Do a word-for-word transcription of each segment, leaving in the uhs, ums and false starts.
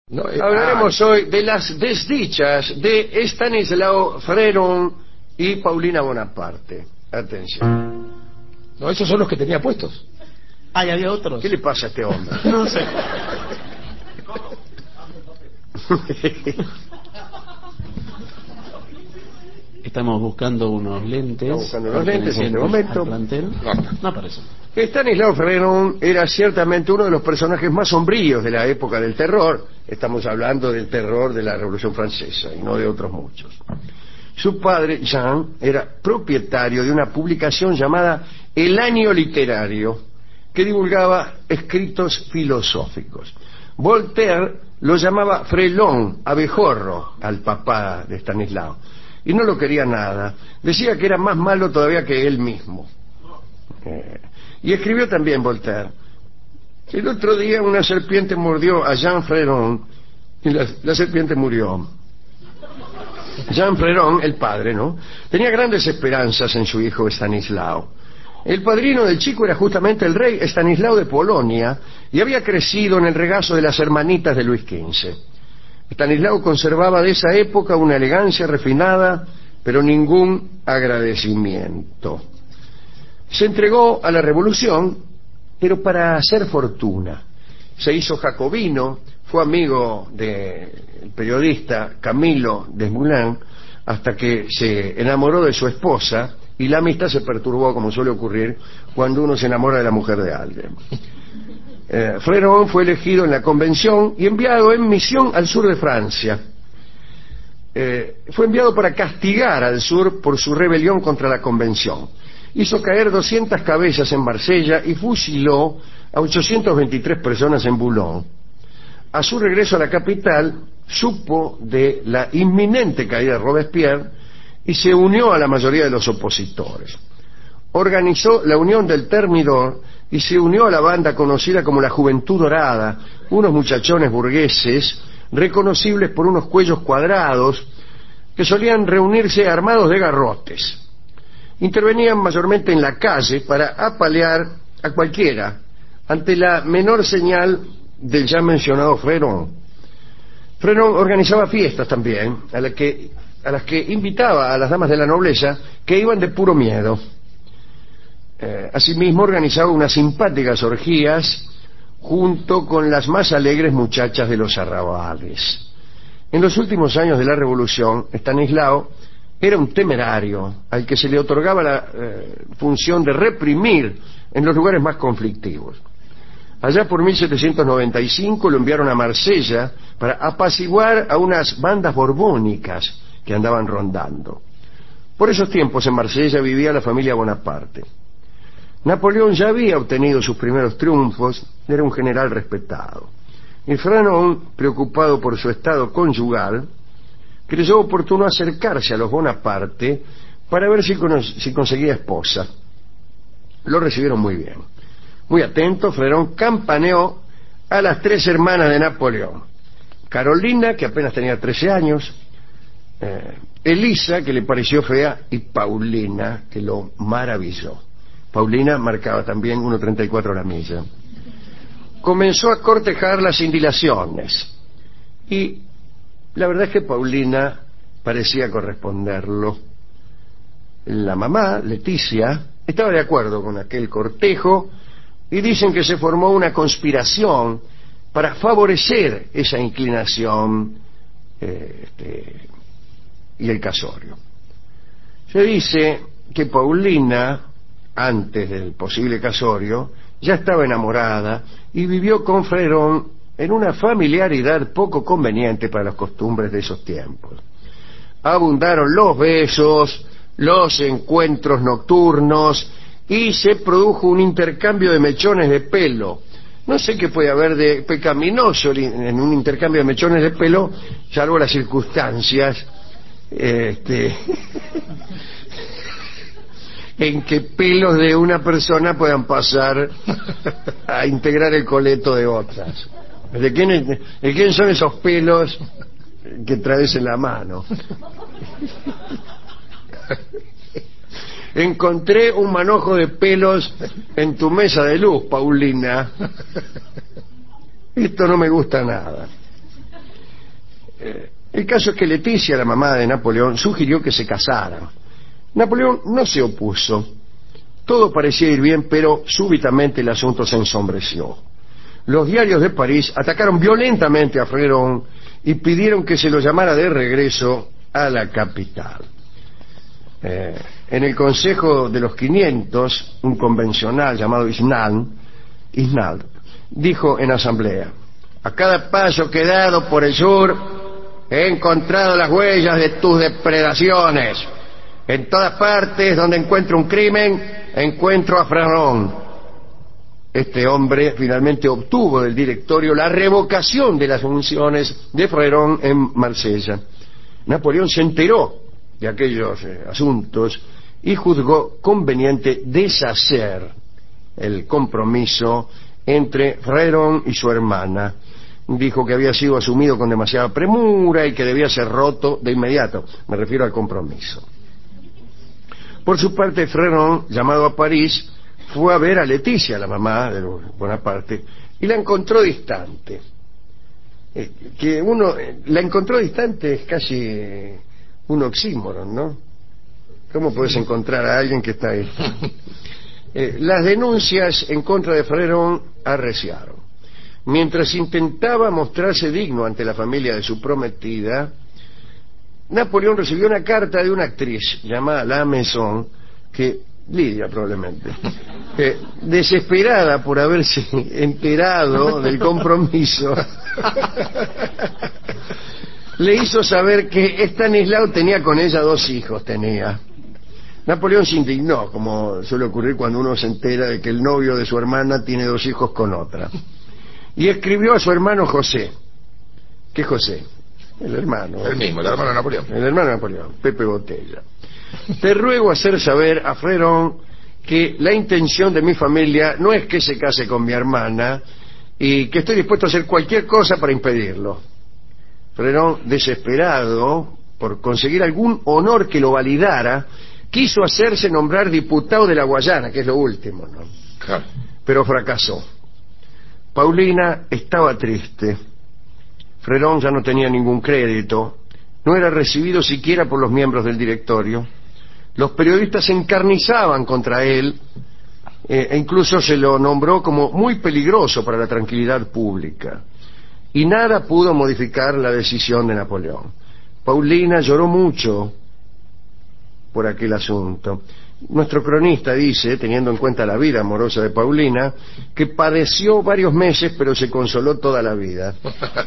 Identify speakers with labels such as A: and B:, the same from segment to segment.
A: No, eh, hablaremos ah, hoy de las desdichas de Estanislao Freron y Paulina Bonaparte. Atención.
B: No, esos son los que tenía puestos.
C: Ah, ¿y había otros?
A: ¿Qué le pasa a este hombre?
C: No sé. Estamos buscando unos lentes.
A: Estamos buscando unos lentes en este momento.
C: No, no aparece.
A: Estanislao Freron era ciertamente uno de los personajes más sombríos de la época del terror. Estamos hablando del terror de la Revolución Francesa y no de otros muchos. Su padre, Jean, era propietario de una publicación llamada El Año Literario, que divulgaba escritos filosóficos. Voltaire lo llamaba Frelón, abejorro, al papá de Estanislao, y no lo quería nada. Decía que era más malo todavía que él mismo. Eh, y escribió también Voltaire: el otro día una serpiente mordió a Jean Freron y la, la serpiente murió. Jean Freron, el padre, ¿no?, tenía grandes esperanzas en su hijo Estanislao. El padrino del chico era justamente el rey Estanislao de Polonia y había crecido en el regazo de las hermanitas de Luis quince. Estanislao conservaba de esa época una elegancia refinada, pero ningún agradecimiento. Se entregó a la revolución, pero para hacer fortuna. Se hizo jacobino, fue amigo del periodista Camilo Desmoulins, hasta que se enamoró de su esposa, y la amistad se perturbó, como suele ocurrir cuando uno se enamora de la mujer de alguien. Eh, Freron fue elegido en la convención y enviado en misión al sur de Francia. Eh, fue enviado para castigar al sur por su rebelión contra la convención. Hizo caer doscientas cabezas en Marsella y fusiló a ochocientas veintitrés personas en Boulogne. A su regreso a la capital, supo de la inminente caída de Robespierre y se unió a la mayoría de los opositores. Organizó la Unión del Thermidor y se unió a la banda conocida como la Juventud Dorada, unos muchachones burgueses reconocibles por unos cuellos cuadrados que solían reunirse armados de garrotes. Intervenían mayormente en la calle para apalear a cualquiera ante la menor señal del ya mencionado Freron. Freron organizaba fiestas también, a, la que, a las que invitaba a las damas de la nobleza que iban de puro miedo. Eh, asimismo organizaba unas simpáticas orgías junto con las más alegres muchachas de los arrabales. En los últimos años de la Revolución, Estanislao era un temerario al que se le otorgaba la eh, función de reprimir en los lugares más conflictivos. Allá por mil setecientos noventa y cinco lo enviaron a Marsella para apaciguar a unas bandas borbónicas que andaban rondando. Por esos tiempos en Marsella vivía la familia Bonaparte. Napoleón ya había obtenido sus primeros triunfos, era un general respetado. Y Freron, preocupado por su estado conyugal, creyó oportuno acercarse a los Bonaparte para ver si, si conseguía esposa. Lo recibieron muy bien. Muy atento, Freron campaneó a las tres hermanas de Napoleón: Carolina, que apenas tenía trece años, eh, Elisa, que le pareció fea, y Paulina, que lo maravilló. Paulina marcaba también uno treinta y cuatro la milla. Comenzó a cortejarlas sin dilaciones y la verdad es que Paulina parecía corresponderlo. La mamá, Leticia, estaba de acuerdo con aquel cortejo y dicen que se formó una conspiración para favorecer esa inclinación eh, este, y el casorio. Se dice que Paulina, antes del posible casorio, ya estaba enamorada y vivió con Freron en una familiaridad poco conveniente para las costumbres de esos tiempos. Abundaron los besos, los encuentros nocturnos y se produjo un intercambio de mechones de pelo. No sé qué puede haber de pecaminoso en un intercambio de mechones de pelo, salvo las circunstancias este, en que pelos de una persona puedan pasar a integrar el coleto de otras. ¿De quién, es, ¿De quién son esos pelos que traes en la mano? Encontré un manojo de pelos en tu mesa de luz, Paulina. Esto no me gusta nada. Eh, el caso es que Leticia, la mamá de Napoleón, sugirió que se casaran. Napoleón no se opuso. Todo parecía ir bien, pero súbitamente el asunto se ensombreció. Los diarios de París atacaron violentamente a Fréron y pidieron que se lo llamara de regreso a la capital. Eh, en el Consejo de los quinientos, un convencional llamado Isnard, Isnard dijo en asamblea: a cada paso que he dado por el sur he encontrado las huellas de tus depredaciones. En todas partes donde encuentro un crimen, encuentro a Fréron. Este hombre finalmente obtuvo del directorio la revocación de las funciones de Fréron en Marsella. Napoleón se enteró de aquellos eh, asuntos y juzgó conveniente deshacer el compromiso entre Fréron y su hermana. Dijo que había sido asumido con demasiada premura y que debía ser roto de inmediato. Me refiero al compromiso. Por su parte, Fréron, llamado a París, fue a ver a Leticia, la mamá de Bonaparte, y la encontró distante. Eh, que uno eh, la encontró distante es casi eh, un oxímoron, ¿no? ¿Cómo puedes encontrar a alguien que está ahí? Eh, las denuncias en contra de Fréron arreciaron. Mientras intentaba mostrarse digno ante la familia de su prometida, Napoleón recibió una carta de una actriz llamada La Maison, que Lidia probablemente, eh, desesperada por haberse enterado del compromiso, le hizo saber que Estanislao tenía con ella dos hijos, tenía. Napoleón se indignó, como suele ocurrir cuando uno se entera de que el novio de su hermana tiene dos hijos con otra, y escribió a su hermano José. ¿Qué José? El hermano.
B: El mismo, el hermano de Napoleón.
A: El hermano de Napoleón, Pepe Botella. Te ruego hacer saber a Fréron que la intención de mi familia no es que se case con mi hermana y que estoy dispuesto a hacer cualquier cosa para impedirlo. Fréron, desesperado por conseguir algún honor que lo validara, quiso hacerse nombrar diputado de la Guayana, que es lo último, ¿no?
B: Claro.
A: Pero fracasó. Paulina estaba triste. Fréron ya no tenía ningún crédito, no era recibido siquiera por los miembros del directorio. Los periodistas se encarnizaban contra él eh, e incluso se lo nombró como muy peligroso para la tranquilidad pública. Y nada pudo modificar la decisión de Napoleón. Paulina lloró mucho por aquel asunto. Nuestro cronista dice, teniendo en cuenta la vida amorosa de Paulina, que padeció varios meses pero se consoló toda la vida.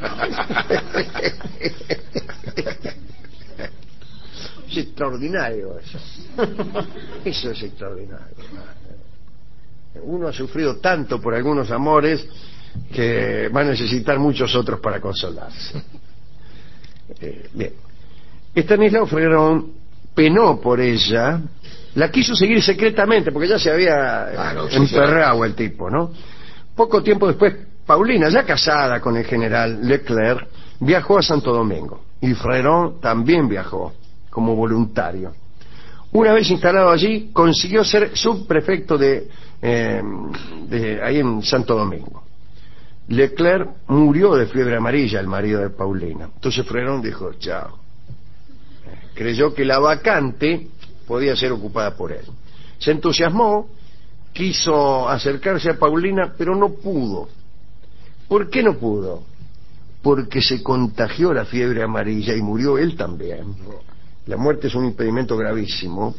A: Es extraordinario eso. Eso es extraordinario. Uno ha sufrido tanto por algunos amores que va a necesitar muchos otros para consolarse. Eh, bien. Estanislao Fréron penó por ella, la quiso seguir secretamente porque ya se había claro, emperrado el tipo, ¿no? Poco tiempo después, Paulina, ya casada con el general Leclerc, viajó a Santo Domingo y Fréron también viajó como voluntario. Una vez instalado allí, consiguió ser subprefecto de, eh, de ahí en Santo Domingo. Leclerc murió de fiebre amarilla, el marido de Paulina. Entonces Fréron dijo, chao. Creyó que la vacante podía ser ocupada por él. Se entusiasmó, quiso acercarse a Paulina, pero no pudo. ¿Por qué no pudo? Porque se contagió la fiebre amarilla y murió él también. La muerte es un impedimento gravísimo.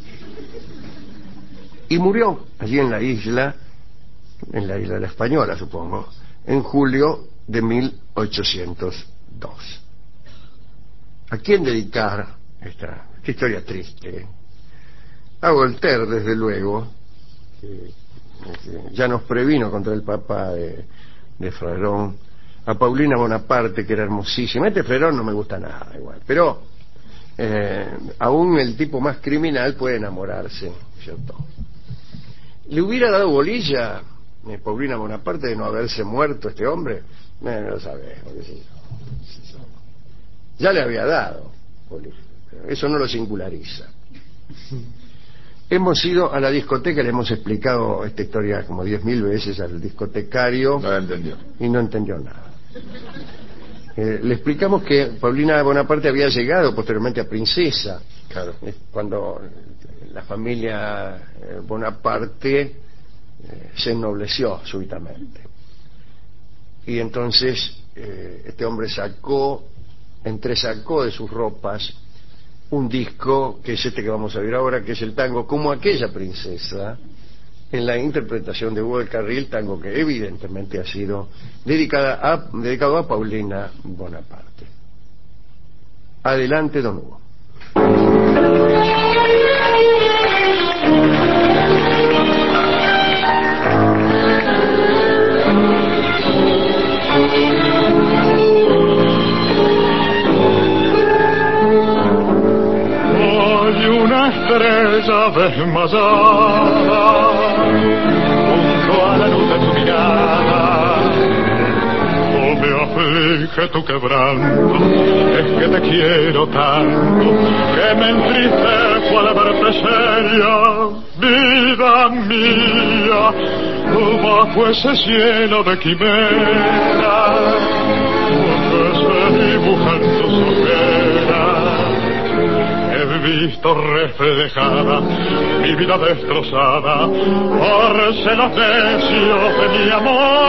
A: Y murió allí en la isla, en la isla de la Española, supongo, en julio de mil ochocientos dos. ¿A quién dedicar esta, esta historia triste? A Voltaire, desde luego, que, que ya nos previno contra el papá de, de Fréron. A Paulina Bonaparte, que era hermosísima. Este Fréron no me gusta nada igual, pero eh, aún el tipo más criminal puede enamorarse, ¿cierto? ¿Le hubiera dado bolilla eh, Paulina Bonaparte de no haberse muerto este hombre? No, no lo sabemos. Ya le había dado bolilla. Eso no lo singulariza. Hemos ido a la discoteca, le hemos explicado esta historia como diez mil veces al discotecario.
B: No entendió.
A: Y no entendió nada. Eh, le explicamos que Paulina Bonaparte había llegado posteriormente a princesa.
B: Claro.
A: Eh, Cuando la familia eh, Bonaparte eh, se ennobleció súbitamente. Y entonces eh, este hombre sacó, entresacó de sus ropas un disco, que es este que vamos a ver ahora, que es el tango Como aquella princesa, en la interpretación de Hugo del Carril, tango que evidentemente ha sido dedicada a, dedicado a Paulina Bonaparte. Adelante, don Hugo.
D: Estrella desmayada junto a la luz de tu mirada, no me aflige tu quebranto, es que te quiero tanto que me entristezo al verte seria, vida mía, bajo ese cielo de quimera que se dibuja en tus ojeras. He visto reflejada mi vida destrozada por celos necios de mi amor.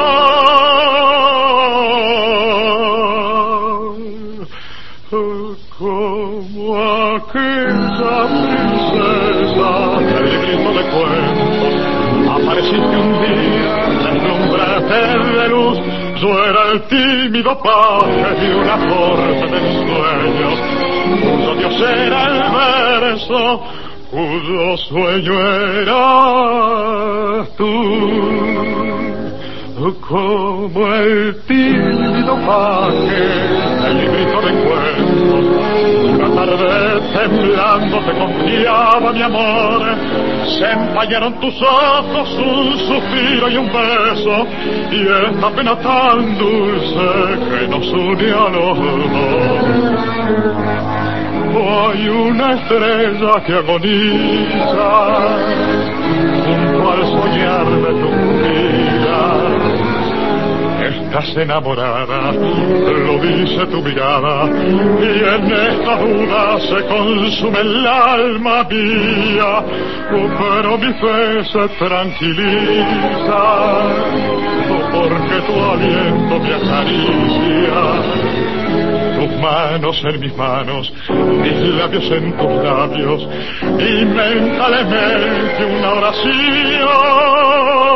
D: Como aquella princesa del librito de cuentos, apareciste un día, deslumbrarte de luz. Yo era el tímido paje de una corte de ensueños, cuyo Dios era el verso, cuyo sueño eras tú. Como el tímido paje del librito de cuentos, una tarde temblando te confiaba mi amor. Se empañaron tus ojos, un suspiro y un beso, y esta pena tan dulce que nos une a los dos. Hay una estrella que agoniza junto al soñar de tu pupila. Estás enamorada, lo dice tu mirada, y en esta duda se consume el alma mía, pero mi fe se tranquiliza, porque tu aliento me acaricia. Tus manos en mis manos, mis labios en tus labios, y mentalmente una oración.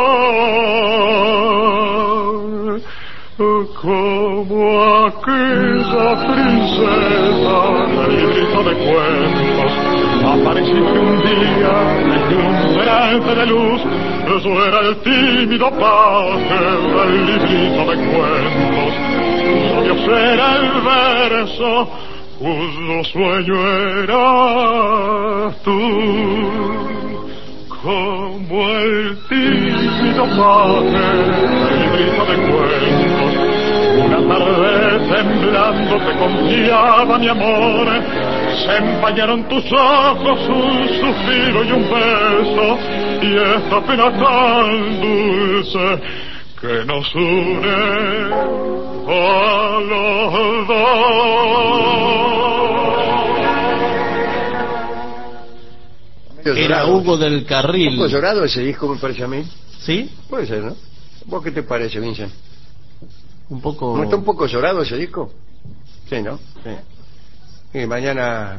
D: Como aquella princesa del librito de cuentos, apareciste un día deslumbrante de luz. Yo era el tímido paje del librito de cuentos, cuyo Dios era el verso, cuyo sueño eras tú. Como el tímido paje del librito de cuentos, una tarde temblando te confiaba mi amor. Se empañaron tus ojos, un suspiro y un beso, y esta pena tan dulce que nos une a los
A: dos.
C: Era Hugo del Carril.
A: Un poco llorado ese disco, me parece a mí.
C: ¿Sí?
A: Puede ser, ¿no? ¿Vos qué te parece, Vincent?
C: Un poco...
A: ¿No está un poco llorado ese disco? Sí, ¿no? Sí. Y mañana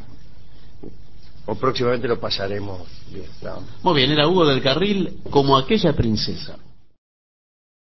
A: o próximamente lo pasaremos bien. ¿No?
C: Muy bien, era Hugo del Carril, Como aquella princesa.